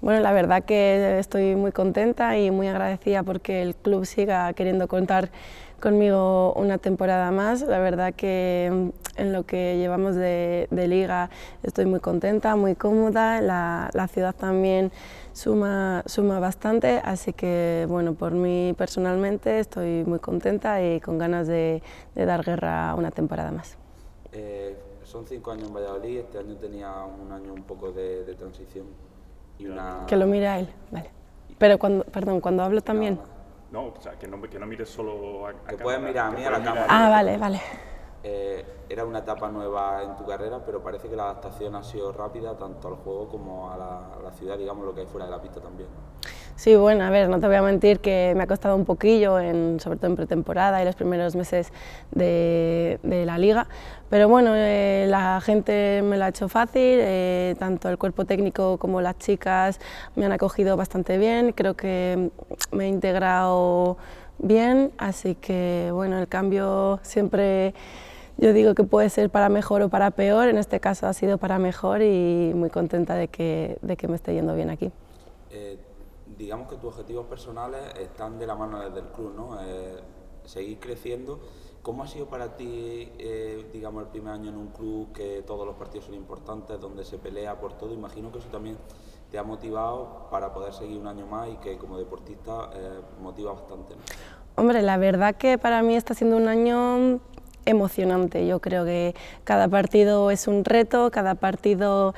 Bueno, la verdad que estoy muy contenta y muy agradecida porque el club siga queriendo contar conmigo una temporada más. La verdad que en lo que llevamos de liga estoy muy contenta, muy cómoda, la ciudad también suma bastante, así que bueno, por mí personalmente estoy muy contenta y con ganas de dar guerra una temporada más. Son 5 años en Valladolid, este año tenía un año un poco de transición y una... Que lo mire él, vale. Pero cuando hablo también... No, o sea, que no mires solo a Que cámara, puedes mirar a mí a la cámara. Ah, vale, vale. Era una etapa nueva en tu carrera, pero parece que la adaptación ha sido rápida tanto al juego como a la ciudad, digamos, lo que hay fuera de la pista también. Sí, bueno, a ver, no te voy a mentir que me ha costado un poquillo, sobre todo en pretemporada y los primeros meses de la liga, pero bueno, la gente me lo ha hecho fácil, tanto el cuerpo técnico como las chicas me han acogido bastante bien, creo que me he integrado bien, así que bueno, el cambio siempre... Yo digo que puede ser para mejor o para peor, en este caso ha sido para mejor y muy contenta de que me esté yendo bien aquí. Digamos que tus objetivos personales están de la mano desde el club, ¿no? Seguir creciendo. ¿Cómo ha sido para ti, digamos, el primer año en un club que todos los partidos son importantes, donde se pelea por todo? Imagino que eso también te ha motivado para poder seguir un año más y que como deportista motiva bastante, ¿no? Hombre, la verdad que para mí está siendo un año emocionante. Yo creo que cada partido es un reto, cada partido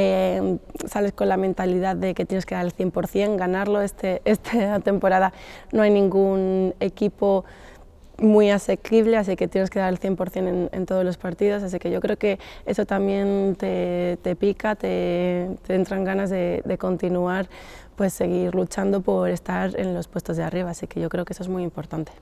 sales con la mentalidad de que tienes que dar el 100%, ganarlo. Esta temporada no hay ningún equipo muy asequible, así que tienes que dar el 100% en todos los partidos, así que yo creo que eso también te pica, te entran ganas de continuar, pues seguir luchando por estar en los puestos de arriba, así que yo creo que eso es muy importante.